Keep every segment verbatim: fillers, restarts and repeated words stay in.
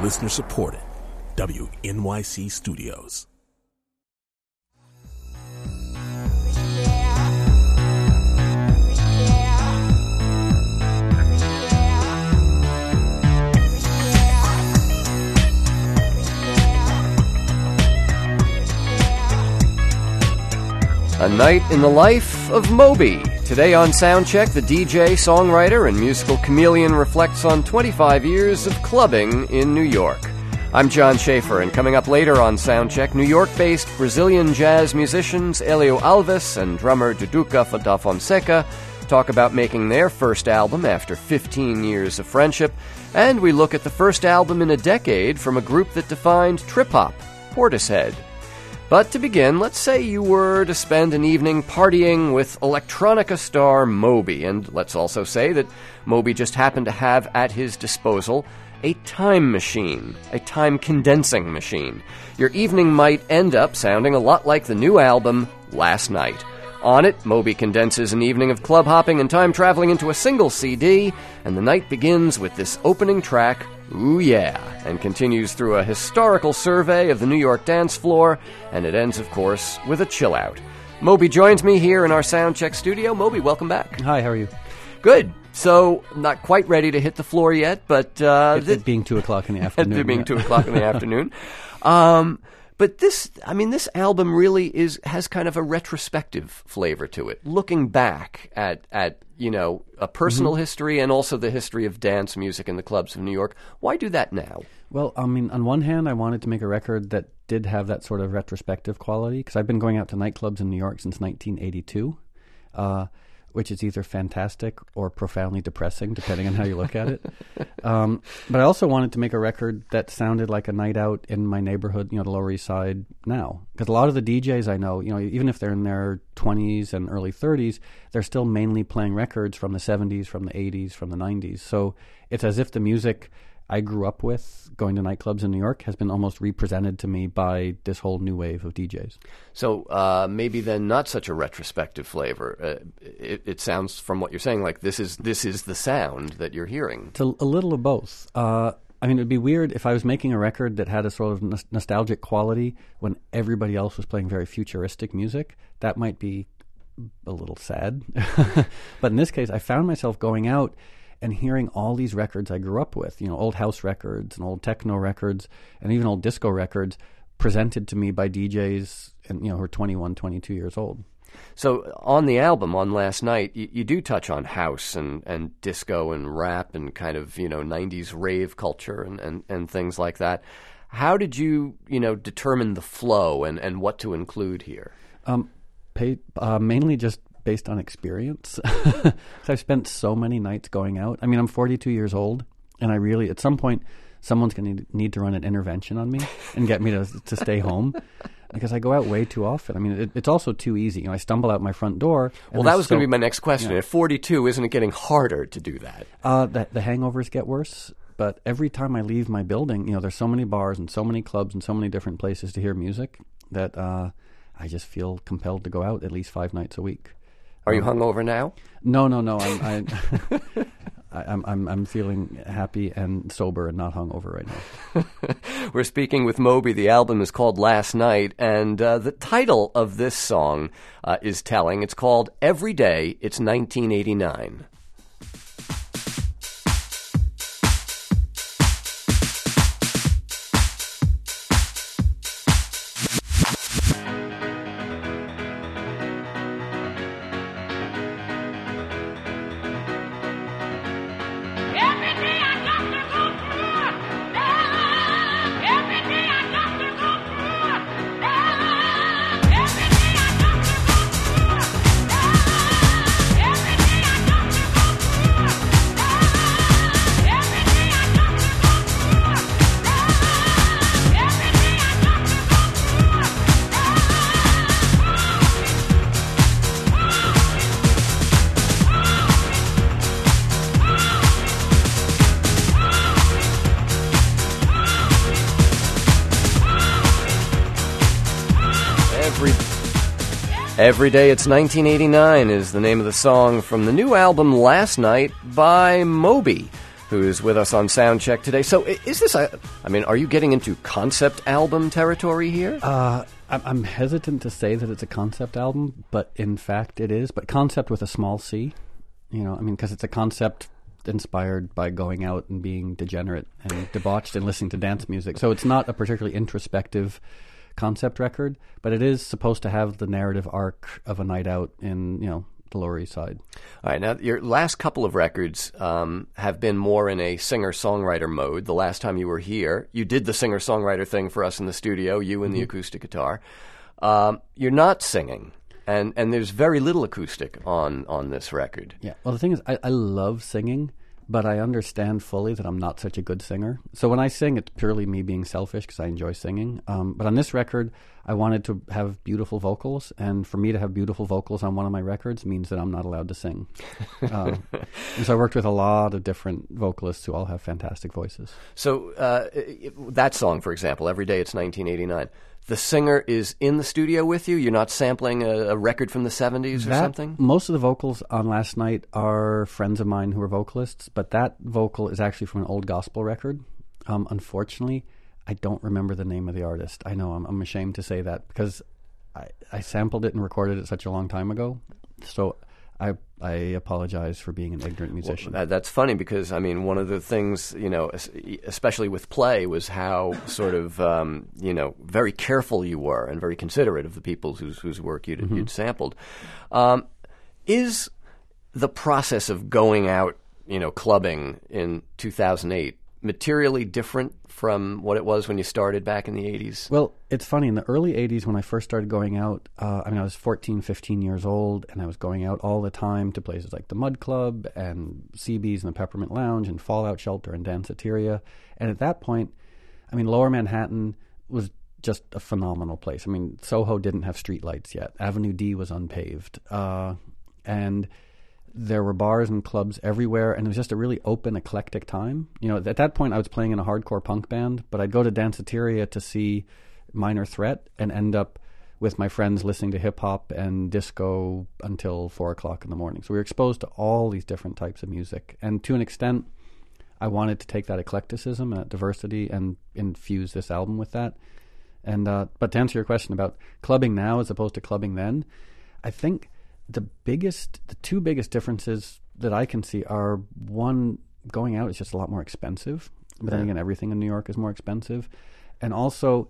Listener supported. W N Y C Studios. A night in the life of Moby. Today on Soundcheck, the D J, songwriter, and musical chameleon reflects on twenty-five years of clubbing in New York. I'm John Schaefer, and coming up later on Soundcheck, New York-based Brazilian jazz musicians Elio Alves and drummer Duduca da Fonseca talk about making their first album after fifteen years of friendship, and we look at the first album in a decade from a group that defined trip-hop, Portishead. But to begin, let's say you were to spend an evening partying with electronica star Moby, and let's also say that Moby just happened to have at his disposal a time machine, a time-condensing machine. Your evening might end up sounding a lot like the new album, Last Night. On it, Moby condenses an evening of club hopping and time traveling into a single C D, and the night begins with this opening track, Ooh Yeah, and continues through a historical survey of the New York dance floor, and it ends, of course, with a chill out. Moby joins me here in our Soundcheck studio. Moby, welcome back. Hi, how are you? Good. So, not quite ready to hit the floor yet, but... Uh, it, it being two o'clock in the afternoon. It being yeah. two o'clock in the afternoon. Um... But this, I mean, this album really is has kind of a retrospective flavor to it, looking back at, at you know, a personal mm-hmm. history and also the history of dance music in the clubs of New York. Why do that now? Well, I mean, on one hand, I wanted to make a record that did have that sort of retrospective quality, because I've been going out to nightclubs in New York since nineteen eighty-two, uh, which is either fantastic or profoundly depressing, depending on how you look at it. Um, but I also wanted to make a record that sounded like a night out in my neighborhood, you know, the Lower East Side now. Because a lot of the D Js I know, you know, even if they're in their twenties and early thirties, they're still mainly playing records from the seventies, from the eighties, from the nineties. So it's as if the music I grew up with going to nightclubs in New York has been almost represented to me by this whole new wave of D Js. So uh, maybe then not such a retrospective flavor. Uh, it, it sounds from what you're saying like this is this is the sound that you're hearing. It's a, a little of both. Uh, I mean, it would be weird if I was making a record that had a sort of nos- nostalgic quality when everybody else was playing very futuristic music. That might be a little sad. But in this case, I found myself going out and hearing all these records I grew up with, you know, old house records and old techno records and even old disco records presented to me by D Js and, you know, who are twenty-one, twenty-two years old. So on the album, on Last Night, you, you do touch on house and, and disco and rap and kind of, you know, nineties rave culture and, and, and things like that. How did you, you know, determine the flow and, and what to include here? Um, pay, uh, mainly just based on experience. So I've spent so many nights going out. I mean, I'm forty-two years old, and I really, at some point, someone's going to need to run an intervention on me and get me to to stay home, because I go out way too often. I mean, it, it's also too easy. You know, I stumble out my front door. Well, that was so, going to be my next question. Yeah. At forty-two, isn't it getting harder to do that? Uh, the, the hangovers get worse. But every time I leave my building, you know, there's so many bars and so many clubs and so many different places to hear music that uh, I just feel compelled to go out at least five nights a week. Are you hungover now? No, no, no. I'm, I, I, I'm, I'm, I'm feeling happy and sober and not hungover right now. We're speaking with Moby. The album is called Last Night, and uh, the title of this song uh, is telling. It's called Every Day. It's nineteen eighty-nine. Every Day It's nineteen eighty-nine is the name of the song from the new album Last Night by Moby, who's with us on Soundcheck today. So is this, a, I mean, are you getting into concept album territory here? Uh, I'm, I'm hesitant to say that it's a concept album, but in fact it is. But concept with a small c, you know, I mean, because it's a concept inspired by going out and being degenerate and debauched and listening to dance music. So it's not a particularly introspective concept record, but it is supposed to have the narrative arc of a night out in, you know, the Lower East Side. All right, now your last couple of records um, have been more in a singer-songwriter mode. The last time you were here, you did the singer-songwriter thing for us in the studio, you and mm-hmm. the acoustic guitar. Um, you're not singing, and, and there's very little acoustic on, on this record. Yeah, well, the thing is, I, I love singing, but I understand fully that I'm not such a good singer. So when I sing, it's purely me being selfish because I enjoy singing. Um, but on this record, I wanted to have beautiful vocals, and for me to have beautiful vocals on one of my records means that I'm not allowed to sing. uh, and so I worked with a lot of different vocalists who all have fantastic voices. So uh, that song, for example, Every Day It's nineteen eighty-nine, the singer is in the studio with you? You're not sampling a, a record from the seventies or that, something? Most of the vocals on Last Night are friends of mine who are vocalists, but that vocal is actually from an old gospel record. Um, unfortunately, I don't remember the name of the artist. I know, I'm, I'm ashamed to say that because I, I sampled it and recorded it such a long time ago. So I I apologize for being an ignorant musician. Well, that, that's funny because, I mean, one of the things, you know, especially with Play, was how sort of, um, you know, very careful you were and very considerate of the people whose, whose work you'd, mm-hmm. you'd sampled. Um, is the process of going out, you know, clubbing in two thousand eight materially different from what it was when you started back in the eighties? Well, it's funny. In the early eighties, when I first started going out, uh, I mean, I was fourteen, fifteen years old, and I was going out all the time to places like the Mud Club and C B's and the Peppermint Lounge and Fallout Shelter and Danceteria. And at that point, I mean, Lower Manhattan was just a phenomenal place. I mean, Soho didn't have streetlights yet. Avenue D was unpaved. Uh, and there were bars and clubs everywhere, and it was just a really open, eclectic time. You know, at that point, I was playing in a hardcore punk band, but I'd go to Danceteria to see Minor Threat and end up with my friends listening to hip-hop and disco until four o'clock in the morning. So we were exposed to all these different types of music. And to an extent, I wanted to take that eclecticism and that diversity and infuse this album with that. And uh, but to answer your question about clubbing now as opposed to clubbing then, I think the biggest, the two biggest differences that I can see are, one, going out is just a lot more expensive. But then again, everything in New York is more expensive. And also,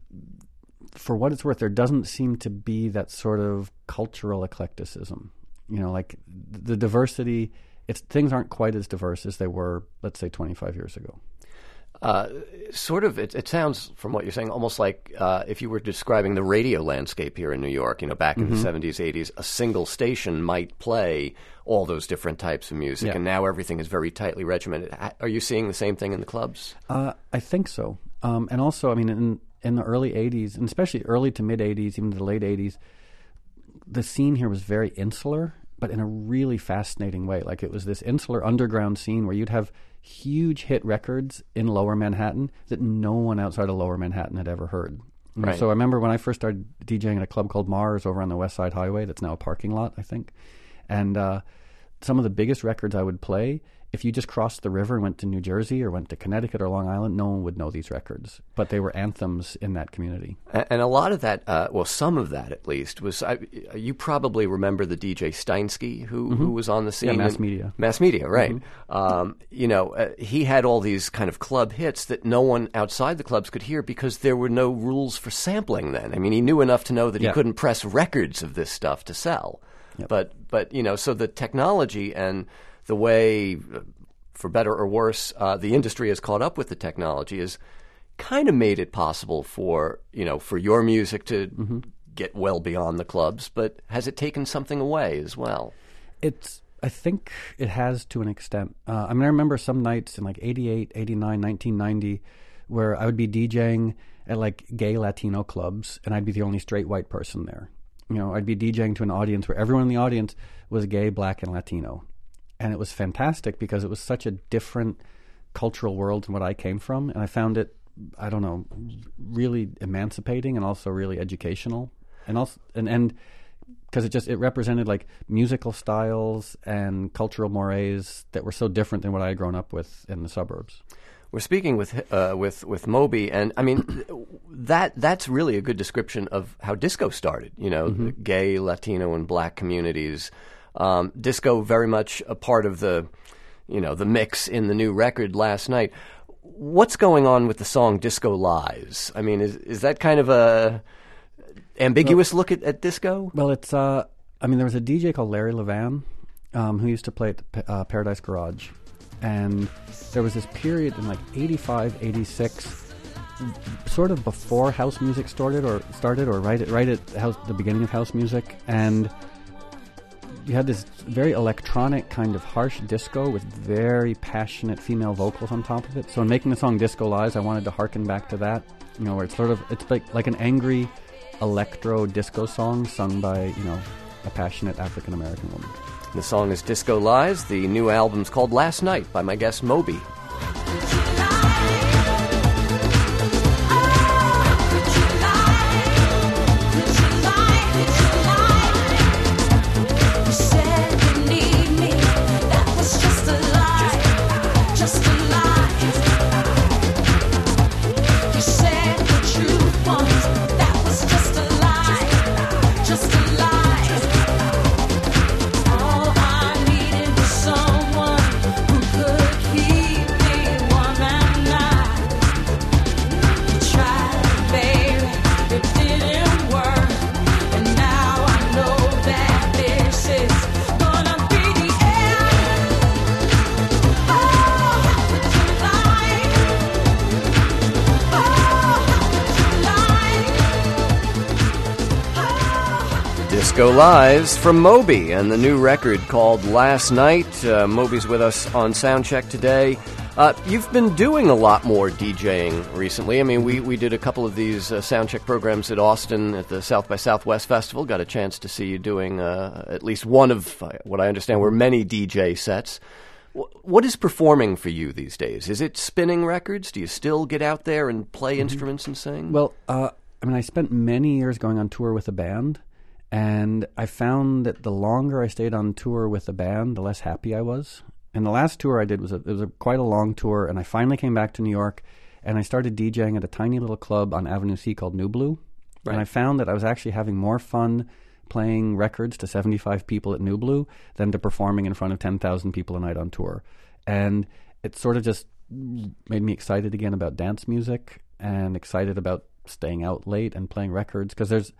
for what it's worth, there doesn't seem to be that sort of cultural eclecticism. You know, like the diversity, it's things aren't quite as diverse as they were, let's say, twenty-five years ago. Uh, sort of, it, it sounds, from what you're saying, almost like uh, if you were describing the radio landscape here in New York, you know, back in mm-hmm. the seventies, eighties, a single station might play all those different types of music, yeah. and now everything is very tightly regimented. Are you seeing the same thing in the clubs? Uh, I think so. Um, and also, I mean, in, in the early eighties, and especially early to mid-eighties, even to the late eighties, the scene here was very insular, but in a really fascinating way. Like, it was this insular underground scene where you'd have huge hit records in Lower Manhattan that no one outside of Lower Manhattan had ever heard. Right. So I remember when I first started DJing at a club called Mars over on the West Side Highway, that's now a parking lot, I think. And uh, some of the biggest records I would play, if you just crossed the river and went to New Jersey or went to Connecticut or Long Island, no one would know these records. But they were anthems in that community. And, and a lot of that, uh, well, some of that at least, was, I, you probably remember the D J Steinsky who, mm-hmm. who was on the scene. Yeah, Mass Media. Mass Media, right. Mm-hmm. Um, you know, uh, he had all these kind of club hits that no one outside the clubs could hear because there were no rules for sampling then. I mean, he knew enough to know that he yeah. couldn't press records of this stuff to sell. Yep. But, but, you know, so the technology and the way, for better or worse, uh, the industry has caught up with the technology has kind of made it possible for, you know, for your music to mm-hmm. get well beyond the clubs, but has it taken something away as well? It's, I think it has to an extent. Uh, I mean, I remember some nights in like eighty-eight, eighty-nine, nineteen ninety where I would be DJing at like gay Latino clubs and I'd be the only straight white person there. You know, I'd be DJing to an audience where everyone in the audience was gay, black, and Latino. And it was fantastic because it was such a different cultural world than what I came from. And I found it, I don't know, really emancipating and also really educational. And also, and, and because it just it represented like musical styles and cultural mores that were so different than what I had grown up with in the suburbs. We're speaking with uh, with with Moby, and I mean that that's really a good description of how disco started. You know, Mm-hmm. the gay, Latino, and Black communities. Um, disco very much a part of the, you know, the mix in the new record Last Night. What's going on with the song "Disco Lies"? I mean, is is that kind of a ambiguous well, look at, at disco? Well, it's. Uh, I mean, there was a D J called Larry Levan um, who used to play at the, uh, Paradise Garage. And there was this period in like eighty-five, eighty-six, sort of before house music started, or started, or right at right at house, the beginning of house music, and you had this very electronic kind of harsh disco with very passionate female vocals on top of it. So in making the song "Disco Lies," I wanted to harken back to that, you know, where it's sort of it's like like an angry electro disco song sung by, you know, a passionate African American woman. The song is Disco Lies. The new album's called Last Night by my guest Moby. Disco Lies from Moby and the new record called Last Night. Uh, Moby's with us on Soundcheck today. Uh, you've been doing a lot more DJing recently. I mean, we, we did a couple of these uh, Soundcheck programs at Austin at the South by Southwest Festival. Got a chance to see you doing uh, at least one of uh, what I understand were many D J sets. W- what is performing for you these days? Is it spinning records? Do you still get out there and play mm-hmm. instruments and sing? Well, uh, I mean, I spent many years going on tour with a band. And I found that the longer I stayed on tour with the band, the less happy I was. And the last tour I did was a, it was a, quite a long tour, and I finally came back to New York, and I started DJing at a tiny little club on Avenue C called New Blue. Right. And I found that I was actually having more fun playing records to seventy-five people at New Blue than to performing in front of ten thousand people a night on tour. And it sort of just made me excited again about dance music and excited about staying out late and playing records, because there's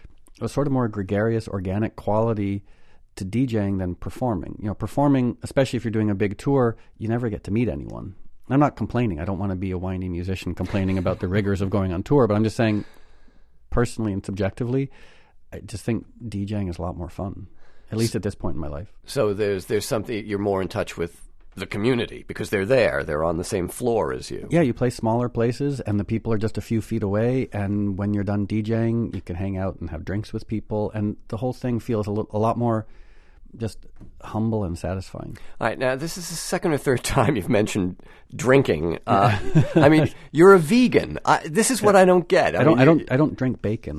a sort of more gregarious, organic quality to DJing than performing. You know, performing, especially if you're doing a big tour, you never get to meet anyone. I'm not complaining. I don't want to be a whiny musician complaining about the rigors of going on tour, but I'm just saying, personally and subjectively, I just think DJing is a lot more fun, at least at this point in my life. So there's there's something, you're more in touch with the community because they're there. They're on the same floor as you. Yeah, you play smaller places and the people are just a few feet away, and when you're done DJing, you can hang out and have drinks with people, and the whole thing feels a, lo- a lot more just humble and satisfying. All right, now this is the second or third time you've mentioned drinking. Uh, I mean, you're a vegan. I, this is what I don't get. I, I don't. mean, I don't. I don't drink bacon.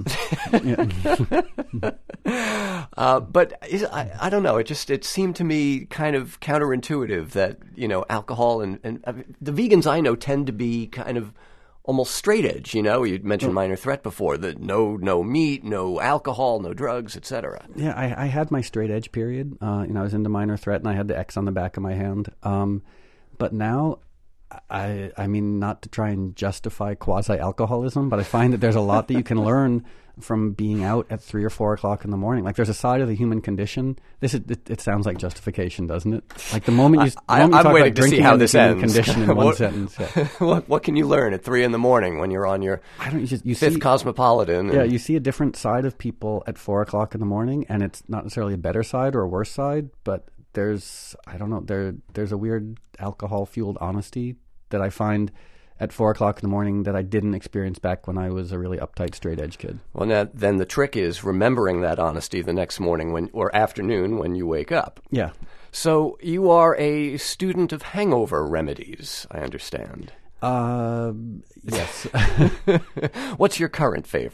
uh, but is, I, I don't know. It just it seemed to me kind of counterintuitive that, you know, alcohol and, and I mean, the vegans I know tend to be kind of almost straight edge. You know, you mentioned oh. Minor Threat before. That no no meat, no alcohol, no drugs, et cetera. Yeah, I, I had my straight edge period. Uh, you know, I was into Minor Threat and I had the X on the back of my hand. Um, but now, I I mean, not to try and justify quasi-alcoholism, but I find that there's a lot that you can learn from being out at three or four o'clock in the morning. Like, there's a side of the human condition. This is, it, it sounds like justification, doesn't it? Like the moment you, I, the moment I'm you talk waiting about to drinking see how and this the human ends. condition in one what, sentence. Yeah. what what can you learn at three in the morning when you're on your I don't. You, just, you fifth see, Cosmopolitan? Yeah, you see a different side of people at four o'clock in the morning, and it's not necessarily a better side or a worse side, but there's I don't know there there's a weird alcohol fueled honesty that I find at four o'clock in the morning that I didn't experience back when I was a really uptight, straight-edge kid. Well, now, then the trick is remembering that honesty the next morning when or afternoon when you wake up. Yeah. So you are a student of hangover remedies, I understand. Uh, yes. What's your current favorite?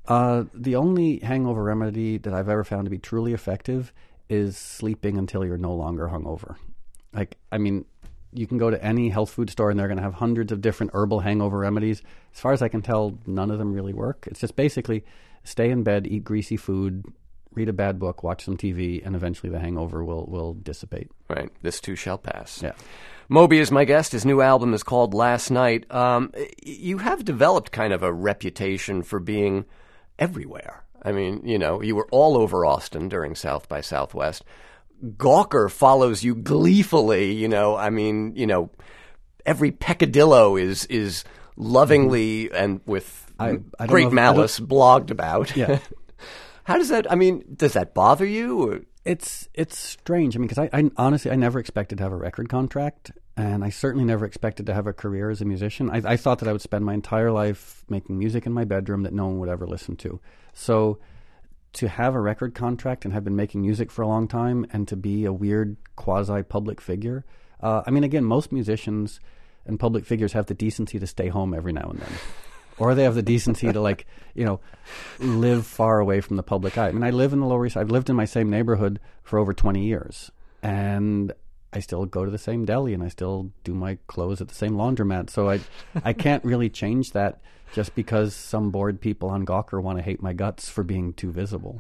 Uh, the only hangover remedy that I've ever found to be truly effective is sleeping until you're no longer hungover. Like, I mean, you can go to any health food store and they're going to have hundreds of different herbal hangover remedies. As far as I can tell, none of them really work. It's just basically stay in bed, eat greasy food, read a bad book, watch some T V, and eventually the hangover will, will dissipate. Right. This too shall pass. Yeah. Moby is my guest. His new album is called Last Night. Um, you have developed kind of a reputation for being everywhere. I mean, you know, you were all over Austin during South by Southwest. Gawker follows you gleefully, you know, I mean, you know, every peccadillo is is lovingly and with I, I great if, malice blogged about. Yeah. How does that, I mean, does that bother you? Or? It's it's strange. I mean, because I, I honestly, I never expected to have a record contract, and I certainly never expected to have a career as a musician. I, I thought that I would spend my entire life making music in my bedroom that no one would ever listen to. So to have a record contract and have been making music for a long time and to be a weird quasi-public figure, uh, I mean, again, most musicians and public figures have the decency to stay home every now and then. Or they have the decency to, like, you know, live far away from the public eye. I mean, I live in the Lower East Side. I've lived in my same neighborhood for over twenty years. And I still go to the same deli and I still do my clothes at the same laundromat. So I I can't really change that just because some bored people on Gawker want to hate my guts for being too visible.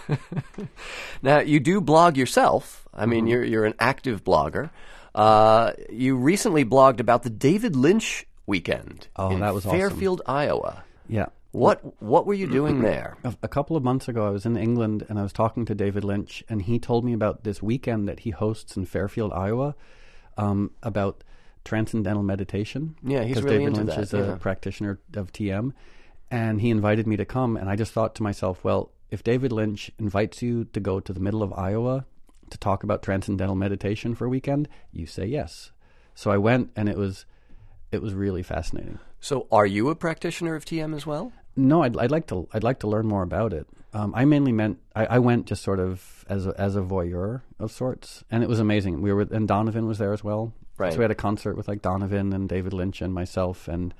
Now, you do blog yourself. I mean, mm-hmm. you're you're an active blogger. Uh, you recently blogged about the David Lynch weekend oh, in that was Fairfield, awesome. Iowa. Yeah. What what were you doing there? A, a couple of months ago, I was in England and I was talking to David Lynch, and he told me about this weekend that he hosts in Fairfield, Iowa, um, about transcendental meditation. Yeah, he's really David into Lynch that. Because is David Lynch yeah. is a practitioner of T M, and he invited me to come, and I just thought to myself, well, if David Lynch invites you to go to the middle of Iowa to talk about transcendental meditation for a weekend, you say yes. So I went, and it was it was really fascinating. So, are you a practitioner of T M as well? No, I'd, I'd like to. I'd like to learn more about it. Um, I mainly meant I, I went just sort of as a, as a voyeur of sorts, and it was amazing. We were and Donovan was there as well. Right. So we had a concert with like Donovan and David Lynch and myself, and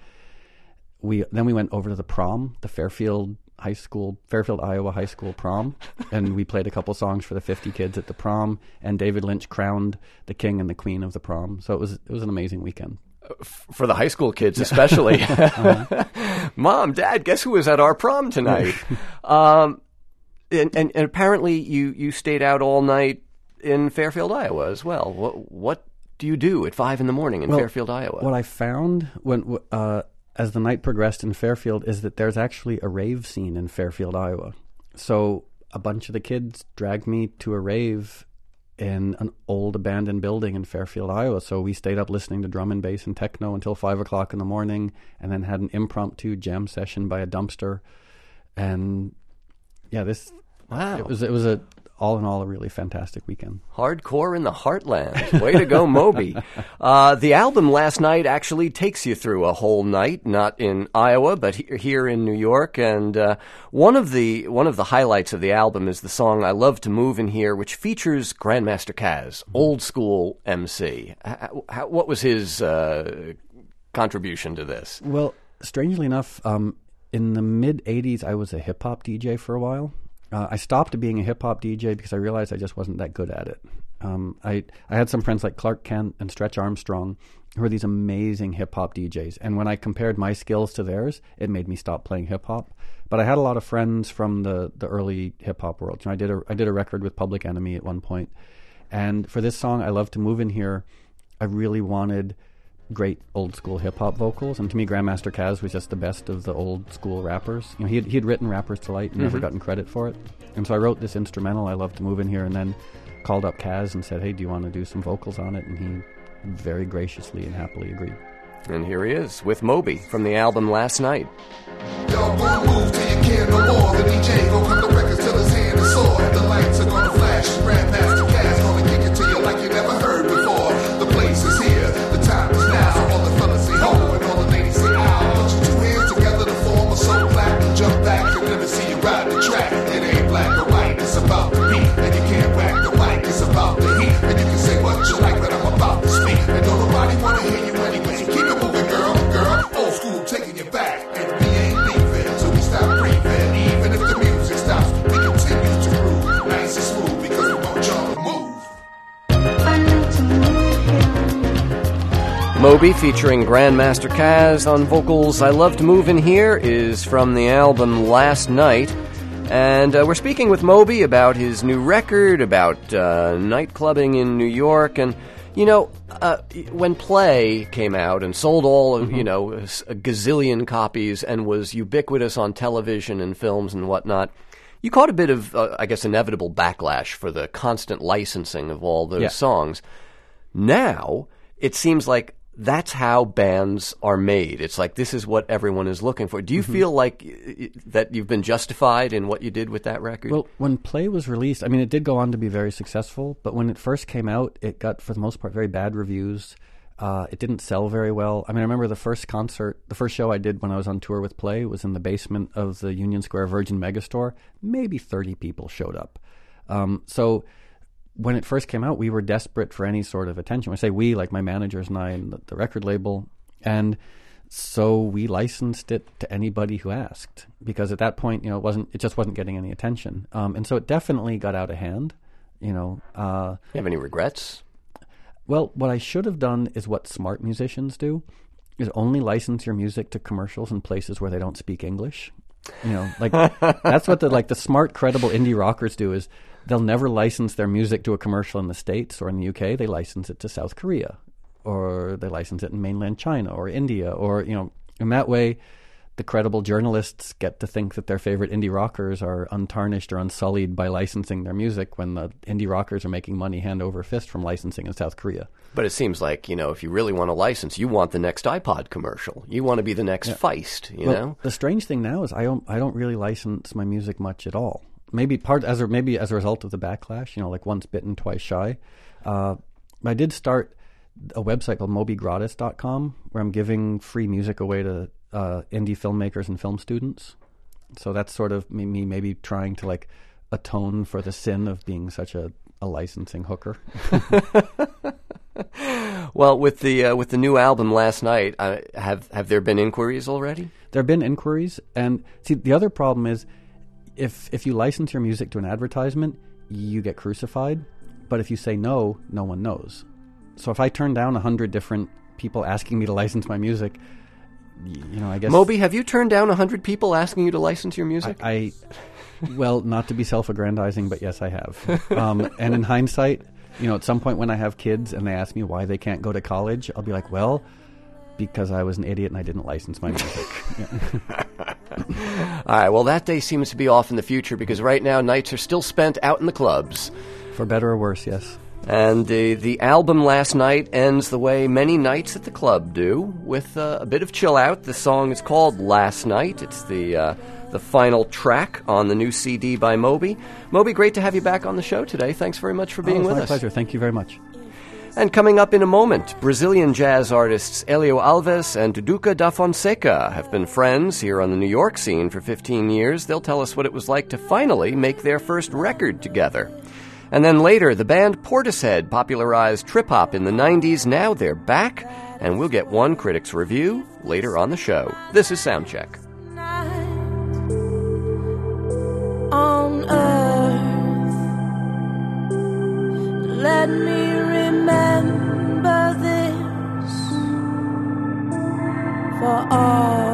we then we went over to the prom, the Fairfield High School, Fairfield, Iowa High School prom, and we played a couple songs for the fifty kids at the prom, and David Lynch crowned the king and the queen of the prom. So it was it was an amazing weekend. For the high school kids especially. uh-huh. Mom, Dad, guess who was at our prom tonight? um, and, and, and apparently you, you stayed out all night in Fairfield, Iowa as well. What what do you do at five in the morning in well, Fairfield, Iowa? What I found when uh, as the night progressed in Fairfield is that there's actually a rave scene in Fairfield, Iowa. So a bunch of the kids dragged me to a rave in an old abandoned building in Fairfield, Iowa. So we stayed up listening to drum and bass and techno until five o'clock in the morning, and then had an impromptu jam session by a dumpster. And yeah, this wow, it was it was a all in all a really fantastic weekend. Hardcore in the heartland. Way to go, Moby. Uh, the album Last Night actually takes you through a whole night, not in Iowa, but he- here in New York. And uh, one of the one of the highlights of the album is the song I Love to Move in Here, which features Grandmaster Caz, old school M C. How, how, what was his uh, contribution to this? Well, strangely enough, um, in the mid-eighties, I was a hip-hop D J for a while. Uh, I stopped being a hip-hop D J because I realized I just wasn't that good at it. Um, I, I had some friends like Clark Kent and Stretch Armstrong who were these amazing hip-hop D Js. And when I compared my skills to theirs, it made me stop playing hip-hop. But I had a lot of friends from the, the early hip-hop world. You know, I did a I did a record with Public Enemy at one point. And for this song, I Love to Move in Here, I really wanted great old school hip hop vocals, and to me, Grandmaster Caz was just the best of the old school rappers. You know, he had, he had written Rappers Delight and mm-hmm. never gotten credit for it, and so I wrote this instrumental, I Love to Move in Here, and then called up Caz and said, "Hey, do you want to do some vocals on it?" And he very graciously and happily agreed. And here he is with Moby from the album Last Night. Y'all wanna move till you can't no more. The D J gon' cut the records till his hand is sore, and the lights are gonna flash. Grandmaster Caz gonna kick it to you like you never heard before. The place is here, the time is now. All the fellas say ho, and all the ladies say ow. Put your two hands together to form a soul clap. Jump back, you'll never see you ride the track. It ain't black or white, it's about the beat. And you can't whack the mic, it's about the heat. And you can say what you like, but I'm about to speak. And don't nobody wanna hear you anyway. Keep it moving, girl, girl. Old school taking you back. And we ain't leaving till we stop breathing. Moby featuring Grandmaster Caz on vocals. I Loved Movin' Here is from the album Last Night. And uh, we're speaking with Moby about his new record, about uh, nightclubbing in New York. And, you know, uh, when Play came out and sold all of, mm-hmm. you know, a gazillion copies and was ubiquitous on television and films and whatnot, you caught a bit of, uh, I guess, inevitable backlash for the constant licensing of all those yeah. songs. Now, it seems like that's how bands are made. It's like this is what everyone is looking for. Do you mm-hmm. feel like that you've been justified in what you did with that record? Well, when Play was released, I mean, it did go on to be very successful, but when it first came out, it got, for the most part, very bad reviews. Uh, it didn't sell very well. I mean, I remember the first concert, the first show I did when I was on tour with Play was in the basement of the Union Square Virgin Megastore. Maybe thirty people showed up. Um, so... When it first came out, we were desperate for any sort of attention. When I say we, like my managers and I and the, the record label. And so we licensed it to anybody who asked. Because at that point, you know, it wasn't it just wasn't getting any attention. Um, and so it definitely got out of hand. You know. Uh, you have any regrets? Well, what I should have done is what smart musicians do, is only license your music to commercials in places where they don't speak English. You know, like that's what the like the smart, credible indie rockers do is they'll never license their music to a commercial in the States or in the U K. They license it to South Korea, or they license it in mainland China or India, or, you know, in that way, the credible journalists get to think that their favorite indie rockers are untarnished or unsullied by licensing their music when the indie rockers are making money hand over fist from licensing in South Korea. But it seems like, you know, if you really want to license, you want the next iPod commercial. You want to be the next yeah. Feist, you well, know? The strange thing now is I don't, I don't really license my music much at all. Maybe part as a, maybe as a result of the backlash, you know, like once bitten, twice shy. Uh, I did start a website called moby gratis dot com where I'm giving free music away to uh, indie filmmakers and film students. So that's sort of me, me maybe trying to like atone for the sin of being such a, a licensing hooker. Well, with the uh, with the new album Last Night, uh, have have there been inquiries already? There have been inquiries, and see, the other problem is if if you license your music to an advertisement, you get crucified. But if you say no, no one knows. So if I turn down a hundred different people asking me to license my music, you know, I guess... Moby, have you turned down a hundred people asking you to license your music? I, I well, not to be self-aggrandizing, but yes, I have. Um, and in hindsight, you know, at some point when I have kids and they ask me why they can't go to college, I'll be like, well, because I was an idiot and I didn't license my music. Yeah. All right, well, that day seems to be off in the future because right now nights are still spent out in the clubs. For better or worse, yes. And the the album Last Night ends the way many nights at the club do, with uh, a bit of chill out. The song is called Last Night. It's the uh, the final track on the new C D by Moby. Moby, great to have you back on the show today. Thanks very much for being oh, with my us. My pleasure. Thank you very much. And coming up in a moment, Brazilian jazz artists Elio Alves and Duduca da Fonseca have been friends here on the New York scene for fifteen years. They'll tell us what it was like to finally make their first record together. And then later, the band Portishead popularized trip-hop in the nineties. Now they're back, and we'll get one critic's review later on the show. This is Soundcheck. On earth, let me remember this for all